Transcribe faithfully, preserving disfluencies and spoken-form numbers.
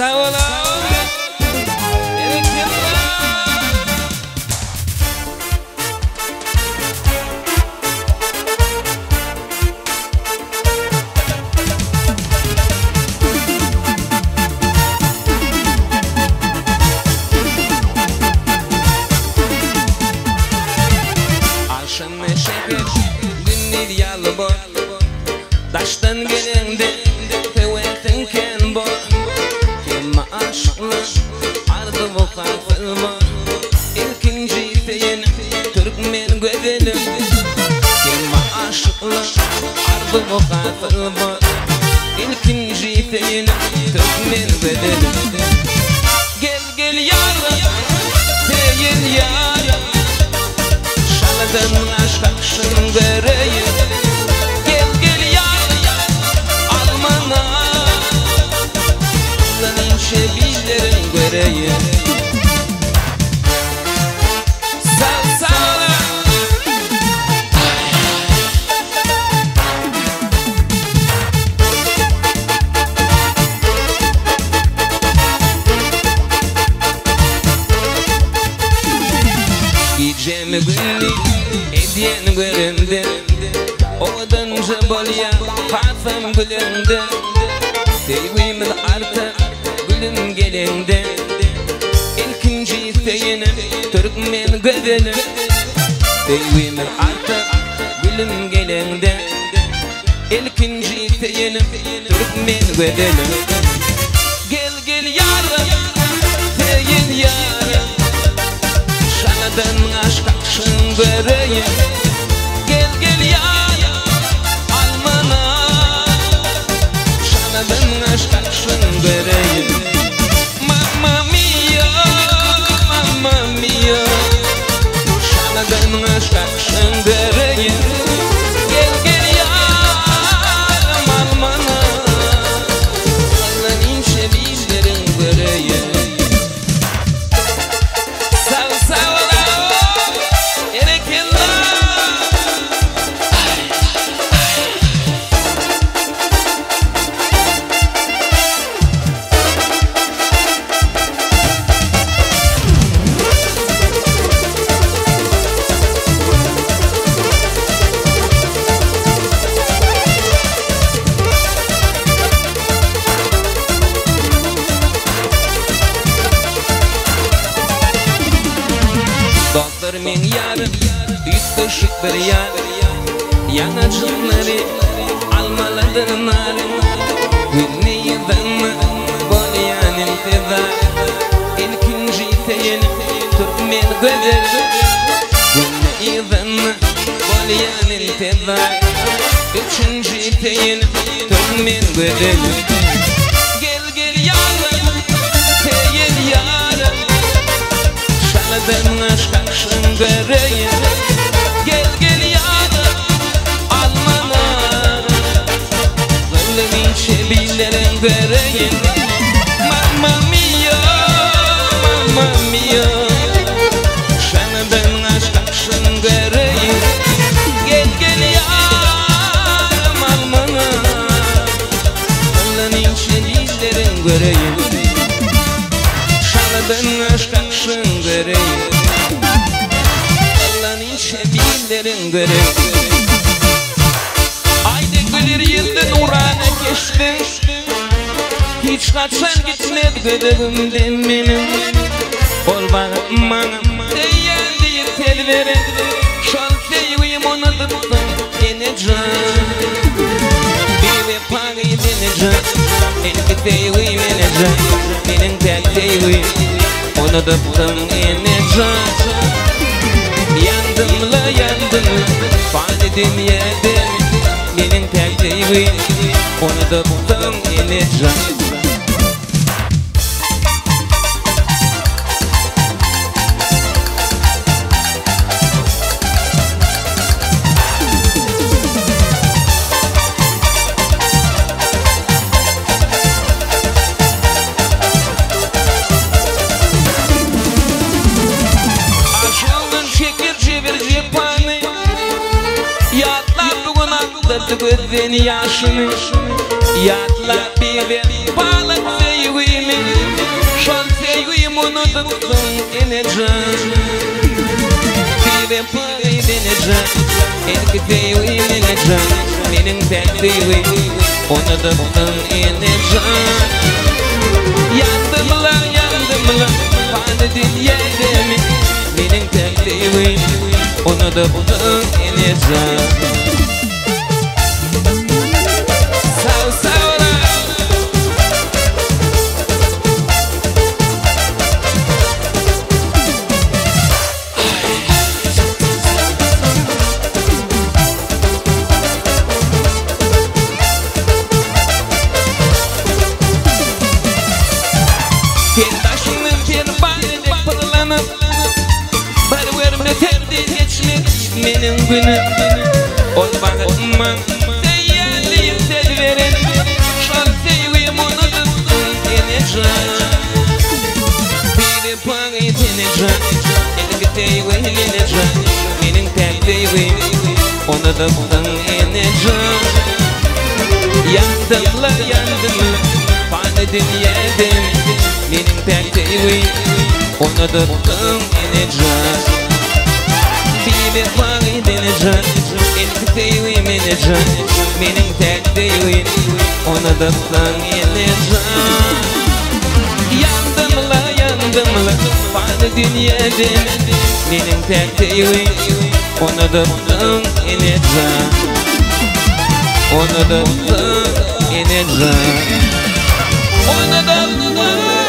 Sağ olun. Akşam neşe günler yalı boy, taştan gelende tevetin ken boy. Kema aşkla ardı bu kafil var, İlkinci feyin Türkmen güzelim. Kema aşkla ardı bu kafil var, İlkinci feyin Türkmen güzelim. Gel gel yarım, feyin yarım, şaladan aşk akşın vereyim. Gel gel yar, almana lan şebillerin göreyim. Sağ sağ gecemi günlük hediyen göründü, odanca bolya parfüm gülündü. Sevgimin artık gülüm gelindi, İlkinci feyinim Türkmen güzelim. Sevgimin artık gülüm gelindi, İlkinci feyinim Türkmen güzelim. Gel gel yarım, feyin yarım, şanadan aşk akşın vereyim. Gel gel yarım, almana şanadan aşk akşın vereyim. Mamma mia, mamma mia, şanadan aşk akşın vereyim. Gel gel yarım, almana lan ince bizlerin vereyim. Sağ sağ doktor men yarım, yutuşuk bir yar, yanacımları almalıdır narım. Güneyden bolyan intizar, İlkinci feyin Türkmen güzelim. Güneyden bolyan intizar, Üçüncü feyin Türkmen güzelim. Gel gel yarım, feyin yarım, şanadan aşk akşın vereyim. Gel gel yarım, almana gönlümün şebillerin vereyim. Mamma mia, mamma mia, şanadan aşk akşın vereyim. Gel gel yarım, almana gönlümün şebillerin vereyim. Şanadan aşk akşın vereyim. Allah'ın şebillerin vereyim. Ayda güler yılda nurana geçti, hiç kaçan gitmedi gıdığımden benim. Ol bana değen diye tel verin, şal teyvim onu dıptım yeneceğim. Bir ve pari deneceğim, elki teyvim yeneceğim. Benim tek teyvim onu dıptım yeneceğim. Yandım la yandım, fadedim yedim. Benim tek teyvim onu dıptım yeneceğim. Gözün yaşını yatla bir ver balık sevgimi. onu da ineceğim. Bibe parayı deneyeceğim. Erkeği ineceğim. Benim tertibim onu da ineceğim. Yandım la yandım la Fadedin yerdemi Benim tertibim onu da ineceğim. Sağ sağ ol. Taşının bir bardak pırlanıp Barverme terdi geçmek benim günüm. Ol bakma seyyaliyim tedverin Şal seviyim unuttum ineceğim. Bir parayı deneyeceğim. Elbette ineceğim. Benim tertibim onu da ineceğim. Yandım la yandım la Fadedin yedim. Benim tertibim onu da ineceğim. Bir parayı deneyeceğim. Elbette ineceğim. Benim tertibim onu da ineceğim. Yandım la yandım la Fadedin yedim. Benim tertibim onu da ineceğim. Onu da ineceğim. Onu da